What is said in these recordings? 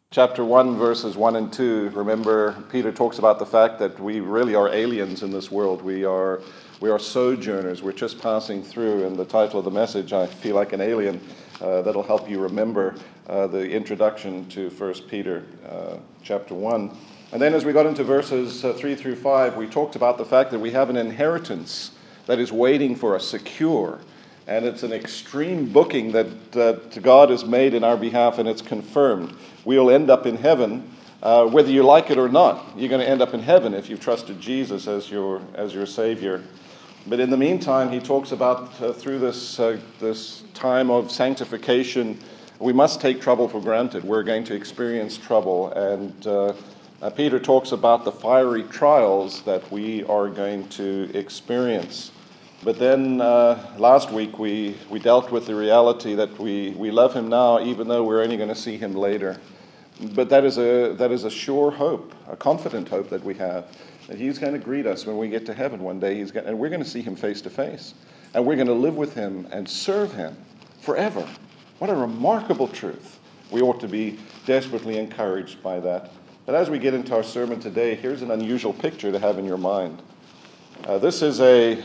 Chapter 1, verses 1 and 2, remember, Peter talks about the fact that we really are aliens in this world. We are sojourners. We're just passing through. And the title of the message, I Feel Like an Alien, that'll help you remember the introduction to 1 Peter chapter 1. And then as we got into verses 3 through 5, we talked about the fact that we have an inheritance that is waiting for us, secure. And it's an extreme booking that God has made in our behalf, and it's confirmed. We'll end up in heaven, whether you like it or not. You're going to end up in heaven if you've trusted Jesus as your Savior. But in the meantime, he talks about through this time of sanctification, we must take trouble for granted. We're going to experience trouble, and Peter talks about the fiery trials that we are going to experience. But then last week we dealt with the reality that we love him now, even though we're only going to see him later. But that is a sure hope, a confident hope that we have, that he's going to greet us when we get to heaven one day. And we're going to see him face to face, and we're going to live with him and serve him forever. What a remarkable truth! We ought to be desperately encouraged by that. But as we get into our sermon today, here's an unusual picture to have in your mind. This is a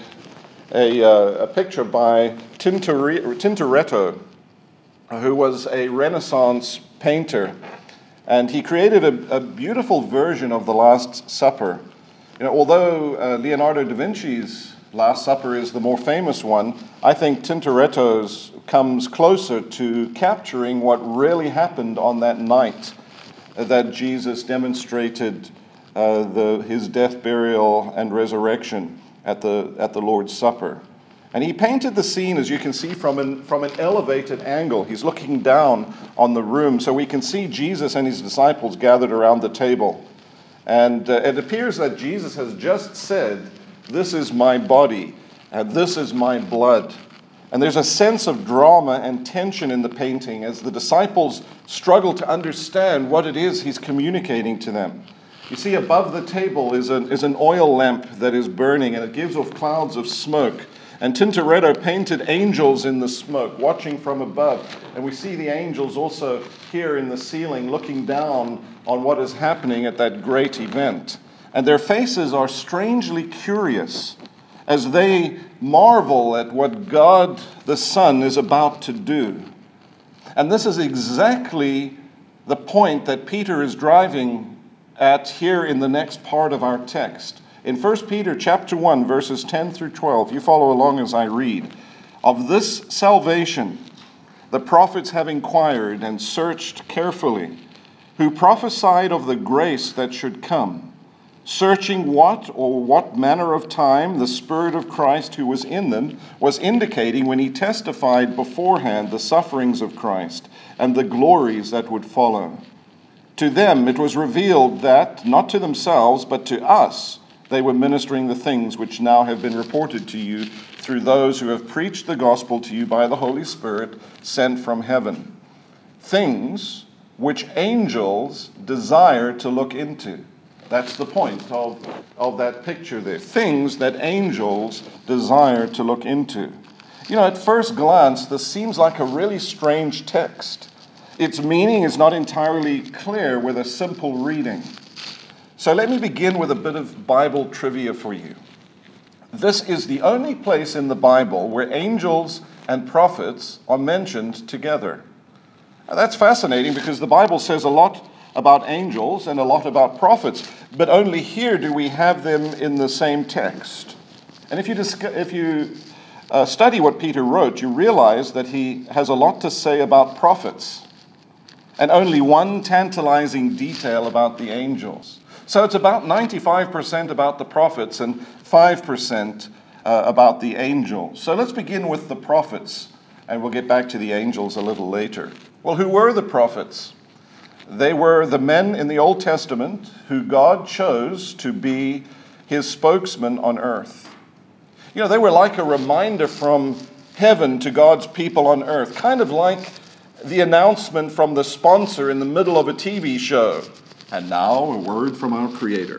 picture by Tintoretto, who was a Renaissance painter, and he created a beautiful version of the Last Supper. Although Leonardo da Vinci's Last Supper is the more famous one, I think Tintoretto's comes closer to capturing what really happened on that night that Jesus demonstrated his death, burial, and resurrection at the Lord's Supper. And he painted the scene, as you can see, from an elevated angle. He's looking down on the room, so we can see Jesus and his disciples gathered around the table. And it appears that Jesus has just said, "This is my body, and this is my blood." And there's a sense of drama and tension in the painting as the disciples struggle to understand what it is he's communicating to them. You see, above the table is an oil lamp that is burning, and it gives off clouds of smoke. And Tintoretto painted angels in the smoke, watching from above. And we see the angels also here in the ceiling, looking down on what is happening at that great event. And their faces are strangely curious as they marvel at what God the Son is about to do. And this is exactly the point that Peter is driving at here in the next part of our text. In 1 Peter chapter 1, verses 10 through 12, you follow along as I read. "Of this salvation the prophets have inquired and searched carefully, who prophesied of the grace that should come, searching what manner of time the Spirit of Christ who was in them was indicating when he testified beforehand the sufferings of Christ and the glories that would follow. To them it was revealed that, not to themselves, but to us, they were ministering the things which now have been reported to you through those who have preached the gospel to you by the Holy Spirit sent from heaven. Things which angels desire to look into." That's the point of that picture there. Things that angels desire to look into. At first glance, this seems like a really strange text. Its meaning is not entirely clear with a simple reading. So let me begin with a bit of Bible trivia for you. This is the only place in the Bible where angels and prophets are mentioned together. Now, that's fascinating because the Bible says a lot about angels and a lot about prophets, but only here do we have them in the same text. And if you study what Peter wrote, you realize that he has a lot to say about prophets and only one tantalizing detail about the angels. So it's about 95% about the prophets and 5% about the angels. So let's begin with the prophets, and we'll get back to the angels a little later. Well, who were the prophets? They were the men in the Old Testament who God chose to be his spokesman on earth. They were like a reminder from heaven to God's people on earth, kind of like the announcement from the sponsor in the middle of a TV show. "And now a word from our Creator."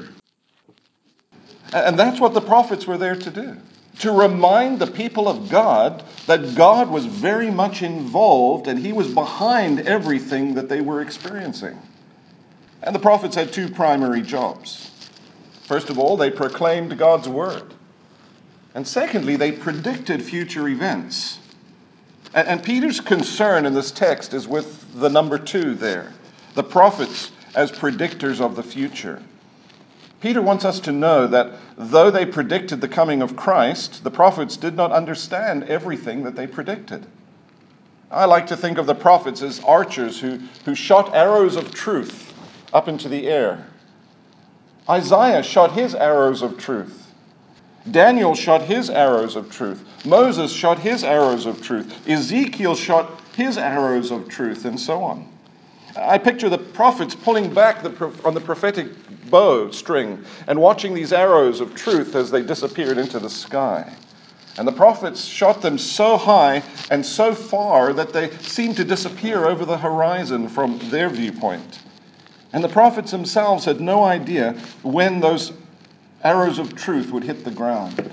And that's what the prophets were there to do. To remind the people of God that God was very much involved and he was behind everything that they were experiencing. And the prophets had two primary jobs. First of all, they proclaimed God's word. And secondly, they predicted future events. And Peter's concern in this text is with the number two there, the prophets as predictors of the future. Peter wants us to know that though they predicted the coming of Christ, the prophets did not understand everything that they predicted. I like to think of the prophets as archers who shot arrows of truth up into the air. Isaiah shot his arrows of truth. Daniel shot his arrows of truth. Moses shot his arrows of truth. Ezekiel shot his arrows of truth, and so on. I picture the prophets pulling back on the prophetic bow string and watching these arrows of truth as they disappeared into the sky. And the prophets shot them so high and so far that they seemed to disappear over the horizon from their viewpoint. And the prophets themselves had no idea when those arrows of truth would hit the ground.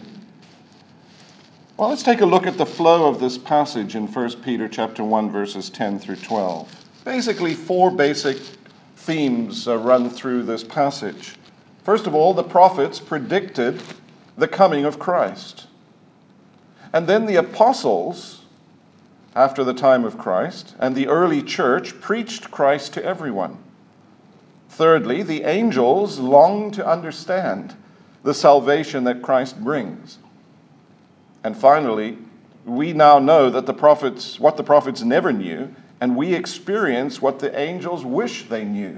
Well, let's take a look at the flow of this passage in 1 Peter chapter 1, verses 10 through 12. Basically, four basic themes run through this passage. First of all, the prophets predicted the coming of Christ. And then the apostles, after the time of Christ, and the early church preached Christ to everyone. Thirdly, the angels longed to understand the salvation that Christ brings. And finally, we now know that what the prophets never knew, and we experience what the angels wish they knew.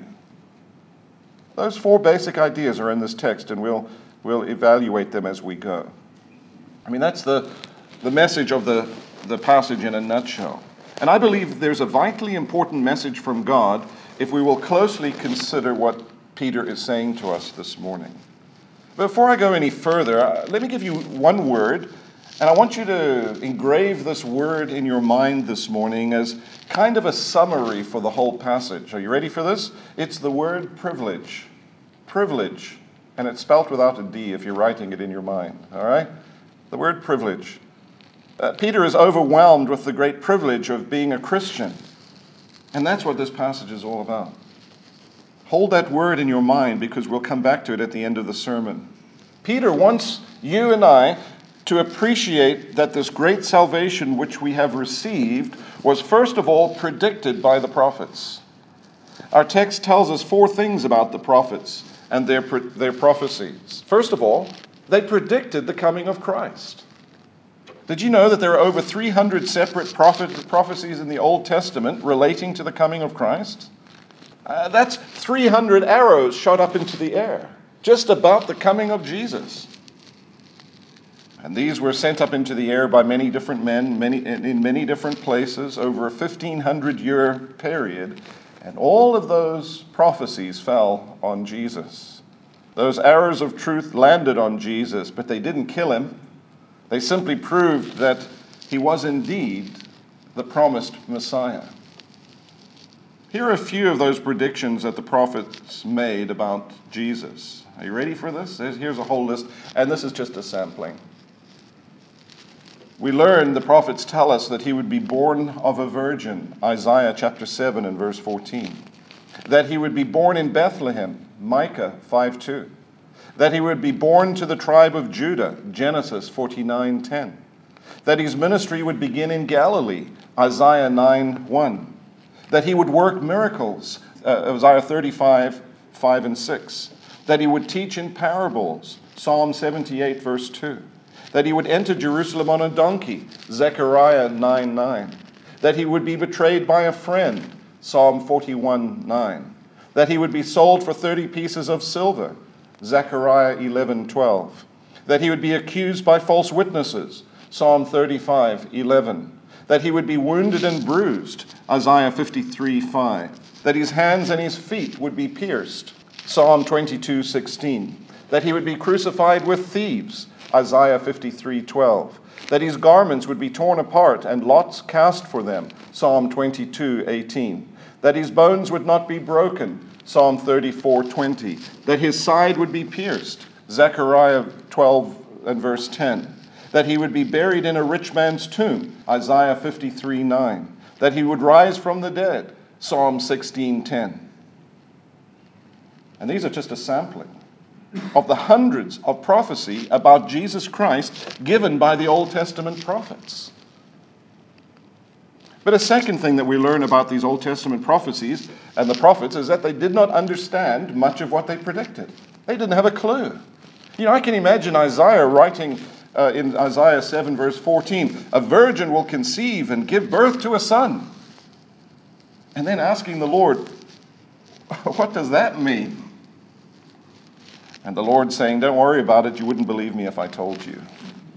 Those four basic ideas are in this text, and we'll evaluate them as we go. I mean, that's the message of the passage in a nutshell. And I believe there's a vitally important message from God if we will closely consider what Peter is saying to us this morning. Before I go any further, let me give you one word, and I want you to engrave this word in your mind this morning as kind of a summary for the whole passage. Are you ready for this? It's the word privilege. Privilege. And it's spelt without a D if you're writing it in your mind. All right? The word privilege. Peter is overwhelmed with the great privilege of being a Christian. And that's what this passage is all about. Hold that word in your mind because we'll come back to it at the end of the sermon. Peter wants you and I to appreciate that this great salvation which we have received was first of all predicted by the prophets. Our text tells us four things about the prophets and their prophecies. First of all, they predicted the coming of Christ. Did you know that there are over 300 separate prophecies in the Old Testament relating to the coming of Christ? That's 300 arrows shot up into the air, just about the coming of Jesus. And these were sent up into the air by many different men, in many different places, over a 1,500-year period. And all of those prophecies fell on Jesus. Those arrows of truth landed on Jesus, but they didn't kill him. They simply proved that he was indeed the promised Messiah. Here are a few of those predictions that the prophets made about Jesus. Are you ready for this? Here's a whole list, and this is just a sampling. We learn the prophets tell us that he would be born of a virgin, Isaiah chapter 7 and verse 14. That he would be born in Bethlehem, Micah 5:2. That he would be born to the tribe of Judah, Genesis 49:10. That his ministry would begin in Galilee, Isaiah 9:1. That he would work miracles, Isaiah 35:5 and 6. That he would teach in parables, Psalm 78 verse 2. That he would enter Jerusalem on a donkey, Zechariah 9:9. That he would be betrayed by a friend, Psalm 41:9. That he would be sold for 30 pieces of silver, Zechariah 11:12. That he would be accused by false witnesses, Psalm 35:11. That he would be wounded and bruised, Isaiah 53:5. That his hands and his feet would be pierced, Psalm 22:16. That he would be crucified with thieves, Isaiah 53:12. That his garments would be torn apart and lots cast for them, Psalm 22:18. That his bones would not be broken, Psalm 34:20. That his side would be pierced, Zechariah 12 and verse 10. That he would be buried in a rich man's tomb, Isaiah 53:9. That he would rise from the dead, Psalm 16:10. And these are just a sampling of the hundreds of prophecy about Jesus Christ given by the Old Testament prophets. But a second thing that we learn about these Old Testament prophecies and the prophets is that they did not understand much of what they predicted. They didn't have a clue. I can imagine Isaiah writing in Isaiah 7 verse 14, "A virgin will conceive and give birth to a son." And then asking the Lord, what does that mean? And the Lord saying, "Don't worry about it. You wouldn't believe me if I told you."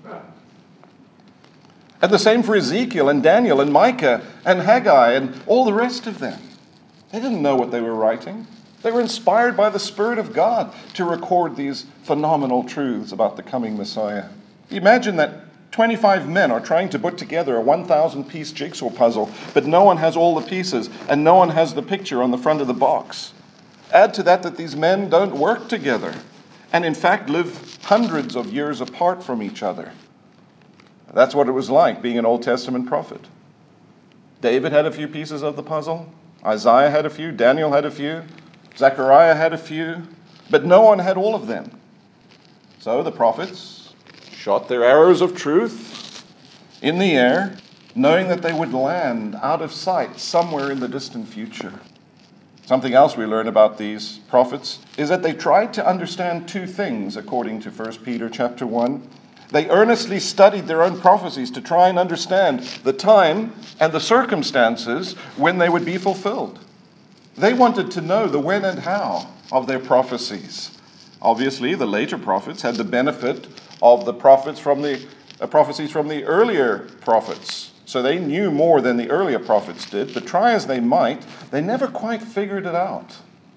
And the same for Ezekiel and Daniel and Micah and Haggai and all the rest of them. They didn't know what they were writing. They were inspired by the Spirit of God to record these phenomenal truths about the coming Messiah. Imagine that 25 men are trying to put together a 1,000-piece jigsaw puzzle, but no one has all the pieces and no one has the picture on the front of the box. Add to that these men don't work together and in fact live hundreds of years apart from each other. That's what it was like being an Old Testament prophet. David had a few pieces of the puzzle. Isaiah had a few. Daniel had a few. Zechariah had a few. But no one had all of them. So the prophets shot their arrows of truth in the air, knowing that they would land out of sight somewhere in the distant future. Something else we learn about these prophets is that they tried to understand two things, according to 1 Peter chapter 1. They earnestly studied their own prophecies to try and understand the time and the circumstances when they would be fulfilled. They wanted to know the when and how of their prophecies. Obviously, the later prophets had the benefit of the prophecies from the earlier prophets. So they knew more than the earlier prophets did, but try as they might, they never quite figured it out.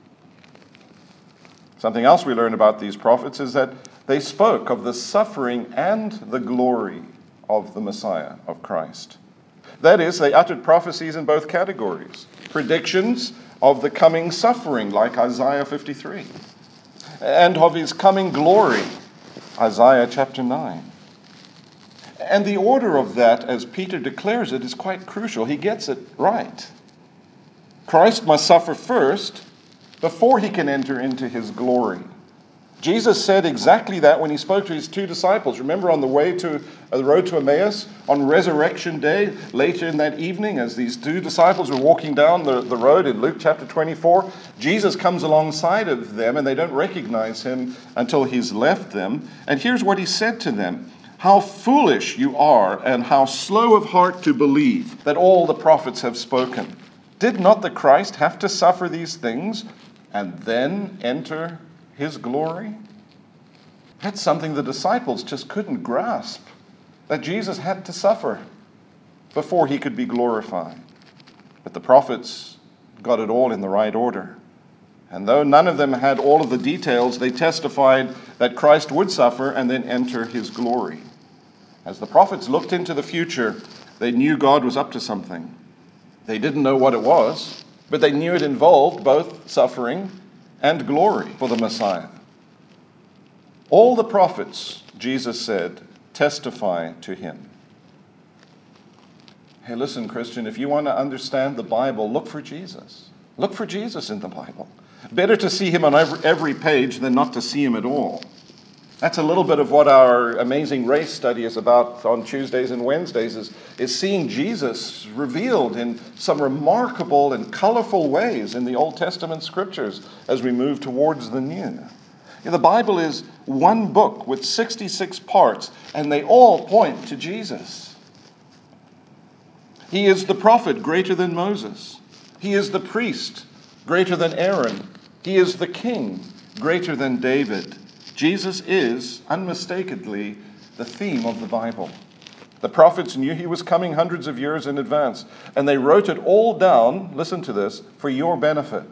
Something else we learn about these prophets is that they spoke of the suffering and the glory of the Messiah, of Christ. That is, they uttered prophecies in both categories. Predictions of the coming suffering, like Isaiah 53, and of his coming glory, Isaiah chapter 9. And the order of that, as Peter declares it, is quite crucial. He gets it right. Christ must suffer first before he can enter into his glory. Jesus said exactly that when he spoke to his two disciples. Remember on the way to the road to Emmaus, on Resurrection Day, later in that evening, as these two disciples were walking down the road in Luke chapter 24, Jesus comes alongside of them and they don't recognize him until he's left them. And here's what he said to them: "How foolish you are, and how slow of heart to believe that all the prophets have spoken. Did not the Christ have to suffer these things and then enter his glory?" That's something the disciples just couldn't grasp, that Jesus had to suffer before he could be glorified. But the prophets got it all in the right order. And though none of them had all of the details, they testified that Christ would suffer and then enter his glory. As the prophets looked into the future, they knew God was up to something. They didn't know what it was, but they knew it involved both suffering and glory for the Messiah. All the prophets, Jesus said, testify to him. Hey, listen, Christian, if you want to understand the Bible, look for Jesus. Look for Jesus in the Bible. Better to see him on every page than not to see him at all. That's a little bit of what our Amazing Race study is about on Tuesdays and Wednesdays, is seeing Jesus revealed in some remarkable and colorful ways in the Old Testament scriptures as we move towards the New. The Bible is one book with 66 parts, and they all point to Jesus. He is the prophet greater than Moses. He is the priest greater than Aaron. He is the king greater than David. Jesus is, unmistakably, the theme of the Bible. The prophets knew he was coming hundreds of years in advance, and they wrote it all down, listen to this, for your benefit.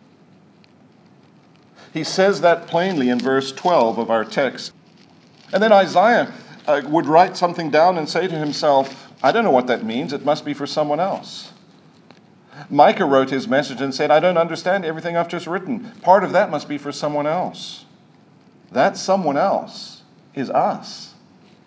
He says that plainly in verse 12 of our text. And then Isaiah would write something down and say to himself, I don't know what that means, it must be for someone else. Micah wrote his message and said, I don't understand everything I've just written. Part of that must be for someone else. That someone else is us.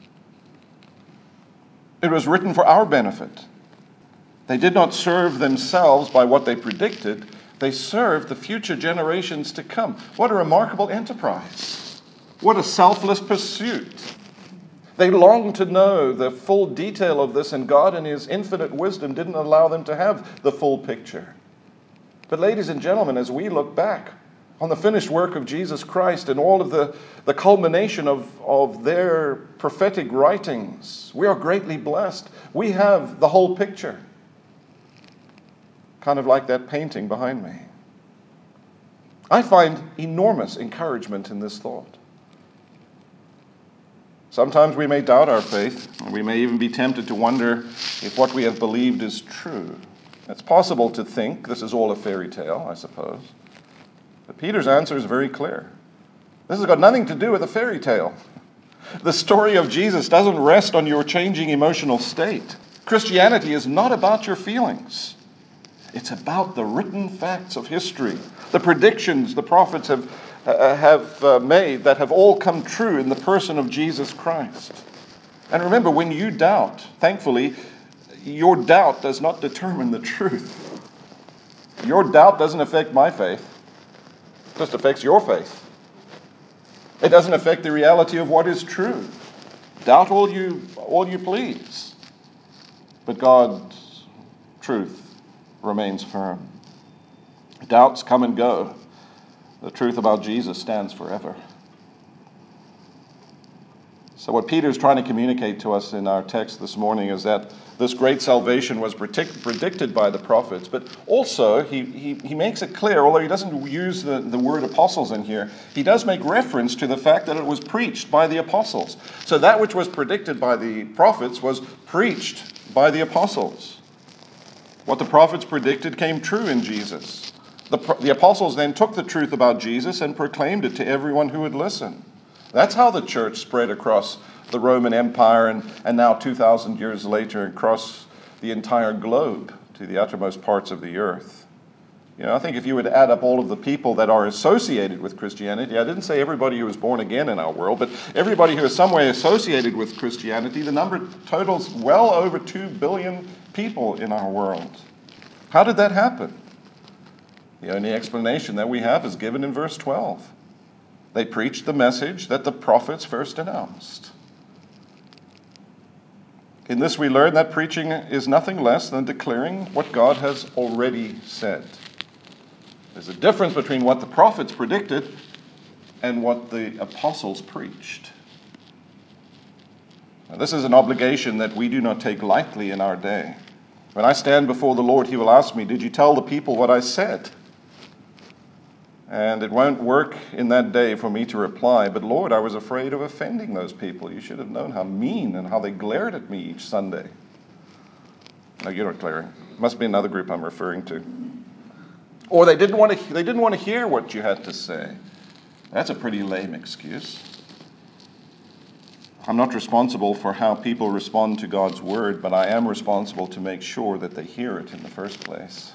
It was written for our benefit. They did not serve themselves by what they predicted, They serve the future generations to come. What a remarkable enterprise. What a selfless pursuit. They longed to know the full detail of this, and God in His infinite wisdom didn't allow them to have the full picture. But ladies and gentlemen, as we look back on the finished work of Jesus Christ and all of the culmination of their prophetic writings, we are greatly blessed. We have the whole picture. Kind of like that painting behind me. I find enormous encouragement in this thought. Sometimes we may doubt our faith, and we may even be tempted to wonder if what we have believed is true. It's possible to think this is all a fairy tale, I suppose. But Peter's answer is very clear. This has got nothing to do with a fairy tale. The story of Jesus doesn't rest on your changing emotional state. Christianity is not about your feelings. It's about the written facts of history, the predictions the prophets have made that have all come true in the person of Jesus Christ. And remember, when you doubt, thankfully, your doubt does not determine the truth. Your doubt doesn't affect my faith. It just affects your faith. It doesn't affect the reality of what is true. Doubt all you please. But God's truth remains firm. Doubts come and go. The truth about Jesus stands forever. So what Peter's trying to communicate to us in our text this morning is that this great salvation was predicted by the prophets, but also he makes it clear, although he doesn't use the word apostles in here, he does make reference to the fact that it was preached by the apostles. So that which was predicted by the prophets was preached by the apostles. What the prophets predicted came true in Jesus. The apostles then took the truth about Jesus and proclaimed it to everyone who would listen. That's how the church spread across the Roman Empire and now 2,000 years later across the entire globe to the uttermost parts of the earth. You know, I think if you would add up all of the people that are associated with Christianity, I didn't say everybody who was born again in our world, but everybody who is some way associated with Christianity, the number totals well over 2 billion people in our world. How did that happen? The only explanation that we have is given in verse 12. They preached the message that the prophets first announced. In this we learn that preaching is nothing less than declaring what God has already said. There's a difference between what the prophets predicted and what the apostles preached. Now, this is an obligation that we do not take lightly in our day. When I stand before the Lord, He will ask me, "Did you tell the people what I said?" And it won't work in that day for me to reply, "But Lord, I was afraid of offending those people. You should have known how mean and how they glared at me each Sunday." No, you're not glaring. It must be another group I'm referring to. Or they didn't want to hear what you had to say. That's a pretty lame excuse. I'm not responsible for how people respond to God's word, but I am responsible to make sure that they hear it in the first place.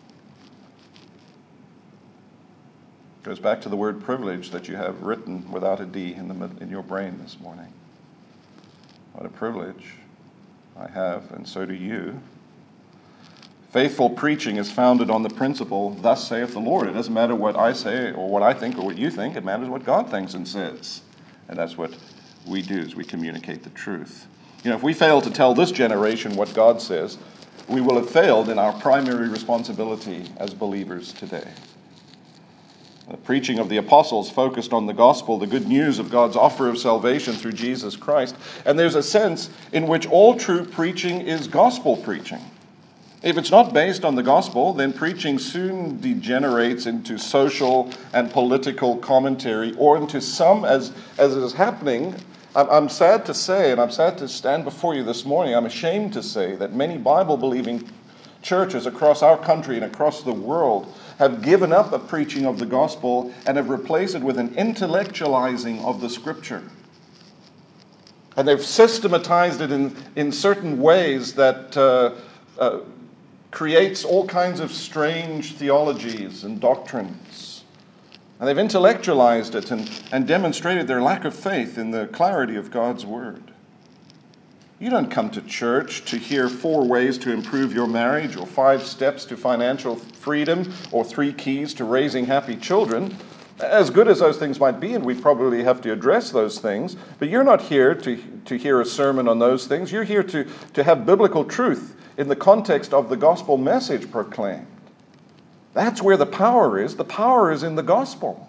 It goes back to the word privilege that you have written without a D in your brain this morning. What a privilege I have, and so do you. Faithful preaching is founded on the principle, "Thus saith the Lord." It doesn't matter what I say or what I think or what you think. It matters what God thinks and says. And that's what we do, is we communicate the truth. You know, if we fail to tell this generation what God says, we will have failed in our primary responsibility as believers today. The preaching of the apostles focused on the gospel, the good news of God's offer of salvation through Jesus Christ. And there's a sense in which all true preaching is gospel preaching. If it's not based on the gospel, then preaching soon degenerates into social and political commentary, or into some, as is happening. I'm sad to say, and I'm sad to stand before you this morning, I'm ashamed to say that many Bible-believing churches across our country and across the world have given up a preaching of the gospel and have replaced it with an intellectualizing of the scripture. And they've systematized it in certain ways that creates all kinds of strange theologies and doctrines. And they've intellectualized it and demonstrated their lack of faith in the clarity of God's word. You don't come to church to hear 4 ways to improve your marriage, or 5 steps to financial freedom, or 3 keys to raising happy children. As good as those things might be, and we probably have to address those things, but you're not here to hear a sermon on those things. You're here to have biblical truth in the context of the gospel message proclaimed. That's where the power is. The power is in the gospel.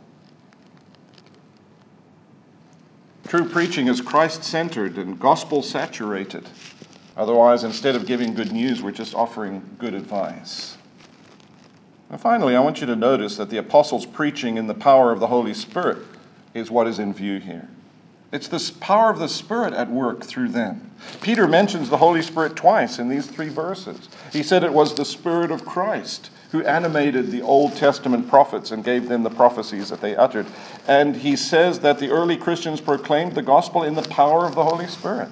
True preaching is Christ-centered and gospel-saturated. Otherwise, instead of giving good news, we're just offering good advice. And finally, I want you to notice that the apostles' preaching in the power of the Holy Spirit is what is in view here. It's this power of the Spirit at work through them. Peter mentions the Holy Spirit twice in these 3 verses. He said it was the Spirit of Christ who animated the Old Testament prophets and gave them the prophecies that they uttered. And he says that the early Christians proclaimed the gospel in the power of the Holy Spirit.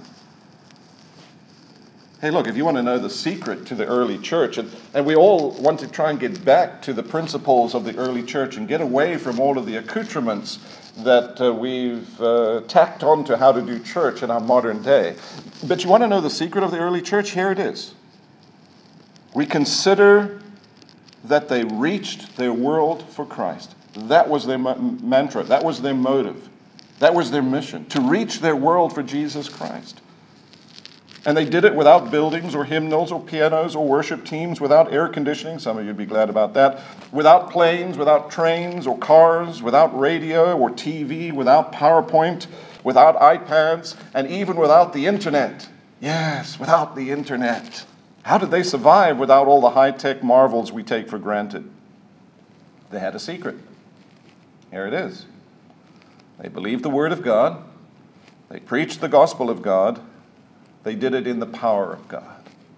Hey, look, if you want to know the secret to the early church, and we all want to try and get back to the principles of the early church and get away from all of the accoutrements that we've tacked on to how to do church in our modern day. But you want to know the secret of the early church? Here it is. We consider that they reached their world for Christ. That was their mantra. That was their motive. That was their mission, to reach their world for Jesus Christ. And they did it without buildings or hymnals or pianos or worship teams, without air conditioning. Some of you would be glad about that. Without planes, without trains or cars, without radio or TV, without PowerPoint, without iPads, and even without the internet. Yes, without the internet. How did they survive without all the high-tech marvels we take for granted? They had a secret. Here it is. They believed the Word of God. They preached the gospel of God. They did it in the power of God.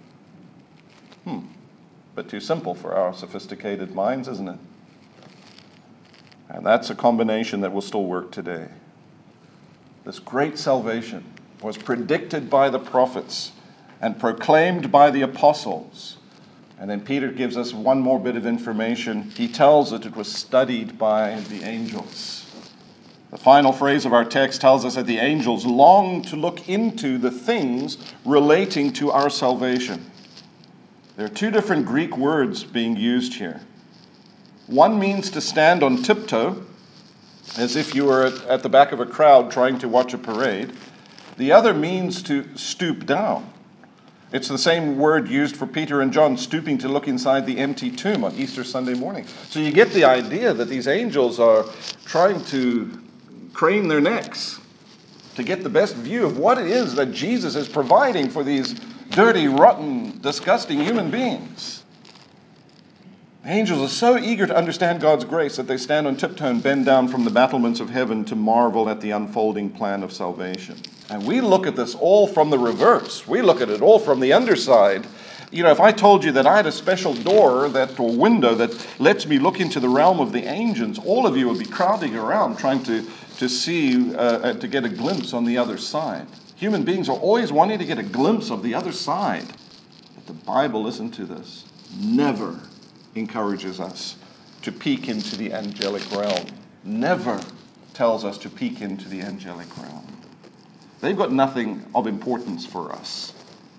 But too simple for our sophisticated minds, isn't it? And that's a combination that will still work today. This great salvation was predicted by the prophets and proclaimed by the apostles. And then Peter gives us one more bit of information. He tells that it was studied by the angels. The final phrase of our text tells us that the angels longed to look into the things relating to our salvation. There are 2 different Greek words being used here. One means to stand on tiptoe, as if you were at the back of a crowd trying to watch a parade. The other means to stoop down. It's the same word used for Peter and John stooping to look inside the empty tomb on Easter Sunday morning. So you get the idea that these angels are trying to crane their necks to get the best view of what it is that Jesus is providing for these dirty, rotten, disgusting human beings. The angels are so eager to understand God's grace that they stand on tiptoe and bend down from the battlements of heaven to marvel at the unfolding plan of salvation. And we look at this all from the reverse. We look at it all from the underside. You know, if I told you that I had a special door or window that lets me look into the realm of the angels, all of you would be crowding around trying to see, to get a glimpse on the other side. Human beings are always wanting to get a glimpse of the other side. But the Bible, listen to this, never encourages us to peek into the angelic realm. Never tells us to peek into the angelic realm. They've got nothing of importance for us.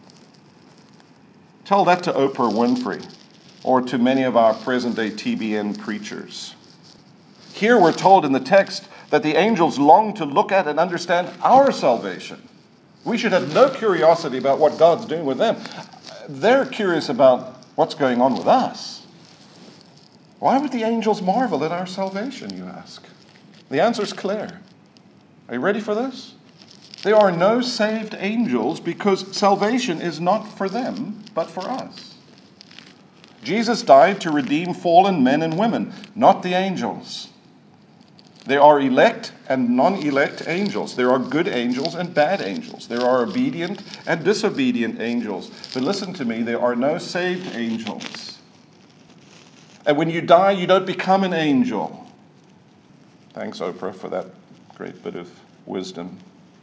Tell that to Oprah Winfrey or to many of our present-day TBN preachers. Here we're told in the text that the angels long to look at and understand our salvation. We should have no curiosity about what God's doing with them. They're curious about what's going on with us. Why would the angels marvel at our salvation, you ask? The answer's clear. Are you ready for this? There are no saved angels because salvation is not for them, but for us. Jesus died to redeem fallen men and women, not the angels. There are elect and non-elect angels. There are good angels and bad angels. There are obedient and disobedient angels. But listen to me, there are no saved angels. And when you die, you don't become an angel. Thanks, Oprah, for that great bit of wisdom.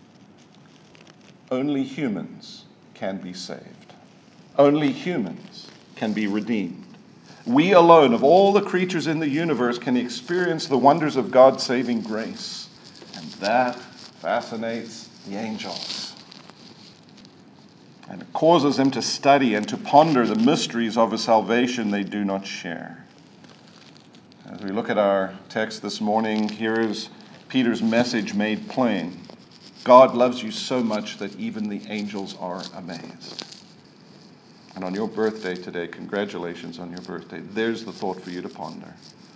Only humans can be saved. Only humans can be redeemed. We alone, of all the creatures in the universe, can experience the wonders of God's saving grace. And that fascinates the angels. causes them to study and to ponder the mysteries of a salvation they do not share. As we look at our text this morning, here is Peter's message made plain. God loves you so much that even the angels are amazed. And on your birthday today, congratulations on your birthday, there's the thought for you to ponder.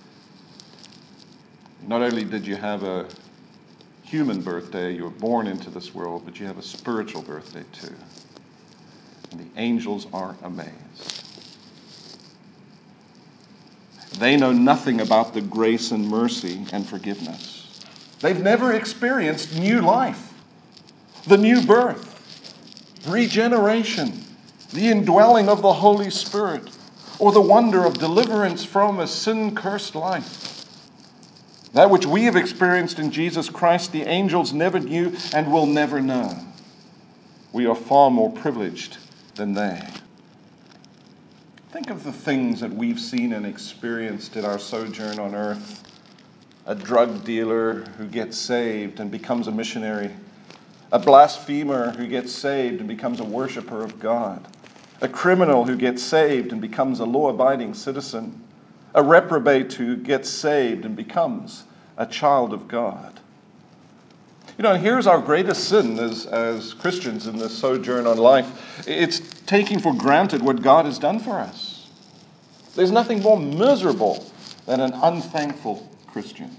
Not only did you have a human birthday, you were born into this world, but you have a spiritual birthday too. And the angels are amazed. They know nothing about the grace and mercy and forgiveness. They've never experienced new life, the new birth, regeneration, the indwelling of the Holy Spirit, or the wonder of deliverance from a sin-cursed life. That which we have experienced in Jesus Christ, the angels never knew and will never know. We are far more privileged than they. Think of the things that we've seen and experienced in our sojourn on earth. A drug dealer who gets saved and becomes a missionary. A blasphemer who gets saved and becomes a worshiper of God. A criminal who gets saved and becomes a law-abiding citizen. A reprobate who gets saved and becomes a child of God. You know, here's our greatest sin as Christians in this sojourn on life. It's taking for granted what God has done for us. There's nothing more miserable than an unthankful Christian.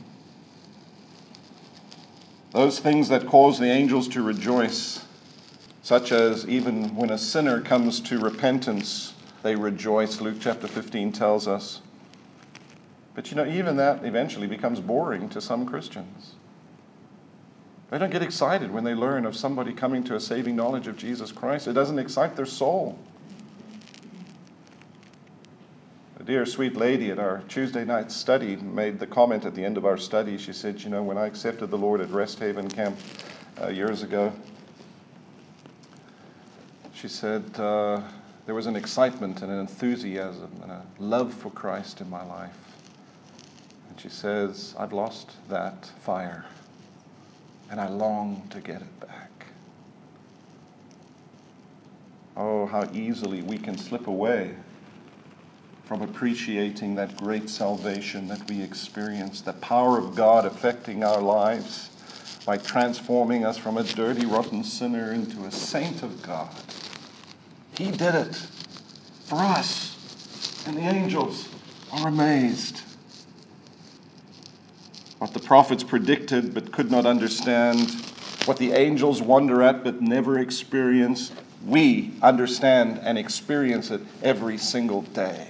Those things that cause the angels to rejoice, such as even when a sinner comes to repentance, they rejoice, Luke chapter 15 tells us. But you know, even that eventually becomes boring to some Christians. They don't get excited when they learn of somebody coming to a saving knowledge of Jesus Christ. It doesn't excite their soul. A dear sweet lady at our Tuesday night study made the comment at the end of our study. She said, you know, when I accepted the Lord at Rest Haven Camp years ago, she said, there was an excitement and an enthusiasm and a love for Christ in my life. And she says, I've lost that fire, and I long to get it back. Oh, how easily we can slip away from appreciating that great salvation that we experience, the power of God affecting our lives by transforming us from a dirty, rotten sinner into a saint of God. He did it for us, and the angels are amazed. What the prophets predicted but could not understand, what the angels wonder at but never experience, we understand and experience it every single day.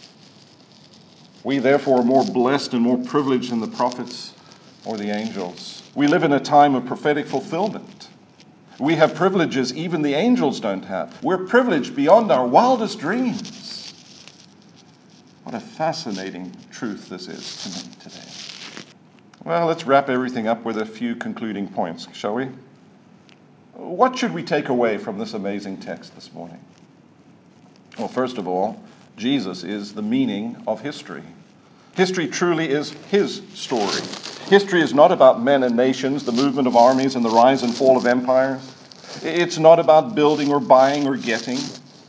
We therefore are more blessed and more privileged than the prophets or the angels. We live in a time of prophetic fulfillment. We have privileges even the angels don't have. We're privileged beyond our wildest dreams. What a fascinating truth this is to me today. Well, let's wrap everything up with a few concluding points, shall we? What should we take away from this amazing text this morning? Well, first of all, Jesus is the meaning of history. History truly is his story. History is not about men and nations, the movement of armies, and the rise and fall of empires. It's not about building or buying or getting.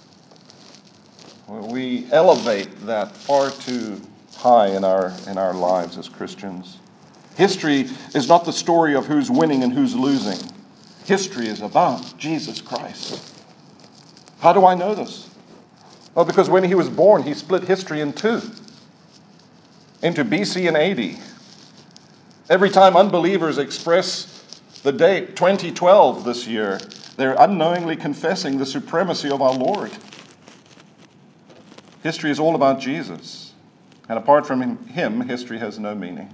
We elevate that far too high in our lives as Christians. History is not the story of who's winning and who's losing. History is about Jesus Christ. How do I know this? Well, because when he was born, he split history in two, into BC and AD. Every time unbelievers express the date 2012 this year, they're unknowingly confessing the supremacy of our Lord. History is all about Jesus. And apart from him, history has no meaning.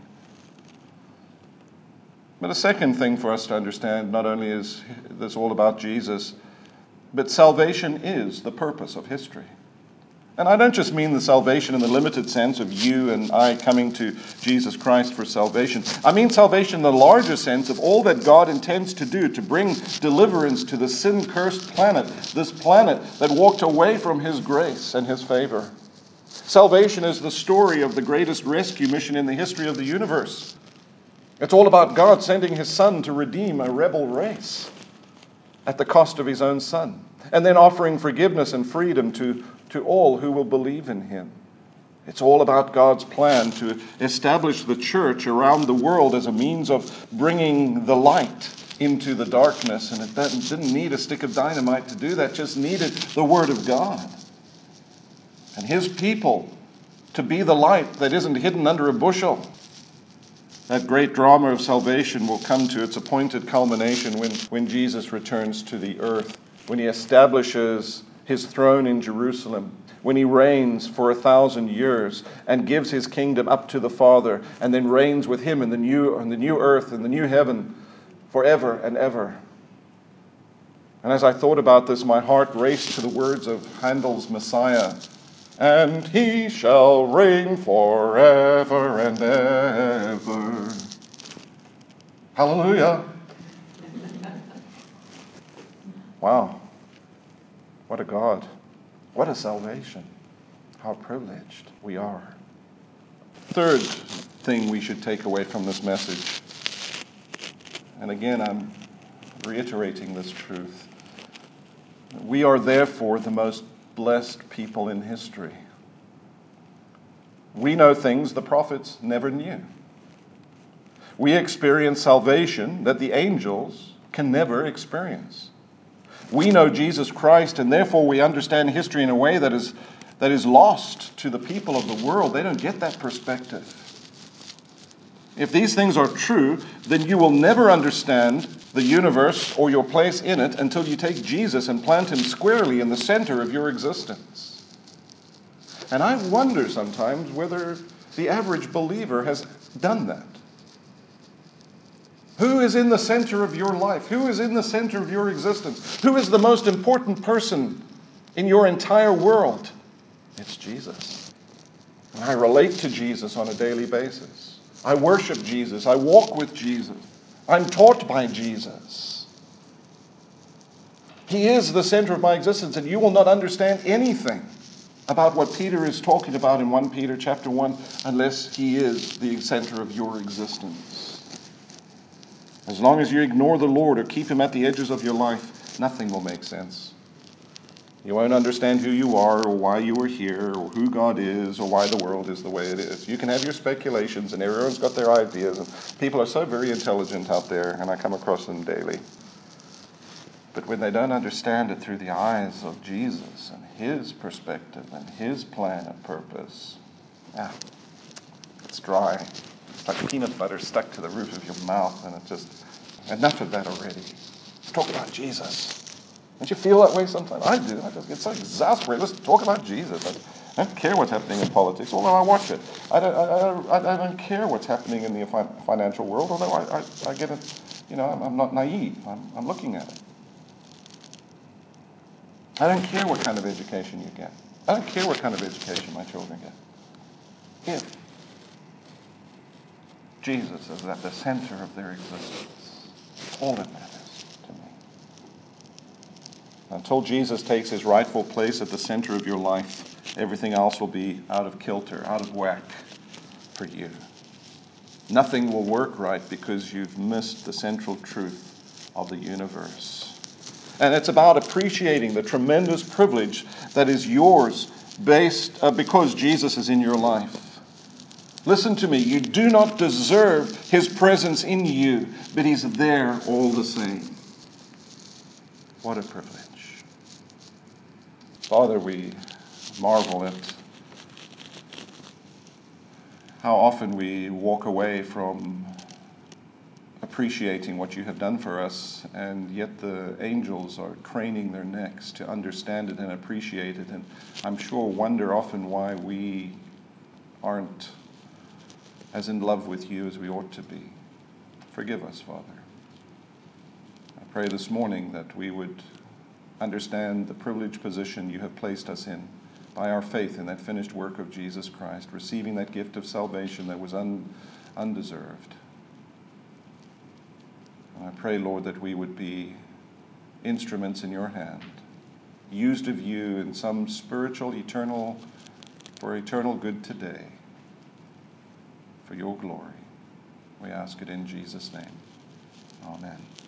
But a second thing for us to understand, not only is this all about Jesus, but salvation is the purpose of history. And I don't just mean the salvation in the limited sense of you and I coming to Jesus Christ for salvation. I mean salvation in the larger sense of all that God intends to do to bring deliverance to the sin-cursed planet, this planet that walked away from his grace and his favor. Salvation is the story of the greatest rescue mission in the history of the universe. It's all about God sending his Son to redeem a rebel race at the cost of his own Son. and then offering forgiveness and freedom to all who will believe in him. It's all about God's plan to establish the church around the world as a means of bringing the light into the darkness. And it didn't need a stick of dynamite to do that, just needed the Word of God. And his people to be the light that isn't hidden under a bushel. That great drama of salvation will come to its appointed culmination when Jesus returns to the earth, when he establishes his throne in Jerusalem, when he reigns for 1,000 years and gives his kingdom up to the Father, and then reigns with him in the new earth and the new heaven forever and ever. And as I thought about this, my heart raced to the words of Handel's Messiah. And he shall reign forever and ever. Hallelujah. Wow. What a God. What a salvation. How privileged we are. Third thing we should take away from this message. And again, I'm reiterating this truth. We are therefore the most blessed people in history. We know things the prophets never knew. We experience salvation that the angels can never experience. We know Jesus Christ, and therefore we understand history in a way that is lost to the people of the world. They don't get that perspective. If these things are true, then you will never understand the universe or your place in it until you take Jesus and plant him squarely in the center of your existence. And I wonder sometimes whether the average believer has done that. Who is in the center of your life? Who is in the center of your existence? Who is the most important person in your entire world? It's Jesus. And I relate to Jesus on a daily basis. I worship Jesus. I walk with Jesus. I'm taught by Jesus. He is the center of my existence, and you will not understand anything about what Peter is talking about in 1 Peter chapter 1 unless he is the center of your existence. As long as you ignore the Lord or keep him at the edges of your life, nothing will make sense. You won't understand who you are or why you are here or who God is or why the world is the way it is. You can have your speculations, and everyone's got their ideas, and people are so very intelligent out there, and I come across them daily. But when they don't understand it through the eyes of Jesus and his perspective and his plan and purpose, it's dry. It's like peanut butter stuck to the roof of your mouth, and it just, enough of that already. Let's talk about Jesus. Don't you feel that way sometimes? I do. I just get so exasperated. Let's talk about Jesus. I don't care what's happening in politics, although I watch it. I don't care what's happening in the financial world, although I get it. I'm not naive. I'm looking at it. I don't care what kind of education you get. I don't care what kind of education my children get. If Jesus is at the center of their existence, all that matters to me. Until Jesus takes his rightful place at the center of your life, everything else will be out of kilter, out of whack for you. Nothing will work right because you've missed the central truth of the universe. And it's about appreciating the tremendous privilege that is yours because Jesus is in your life. Listen to me, you do not deserve his presence in you, but he's there all the same. What a privilege. Father, we marvel at how often we walk away from appreciating what you have done for us, and yet the angels are craning their necks to understand it and appreciate it, and I'm sure wonder often why we aren't as in love with you as we ought to be. Forgive us, Father. I pray this morning that we would understand the privileged position you have placed us in by our faith in that finished work of Jesus Christ, receiving that gift of salvation that was undeserved. And I pray, Lord, that we would be instruments in your hand, used of you in some spiritual, for eternal good today, for your glory. We ask it in Jesus' name. Amen.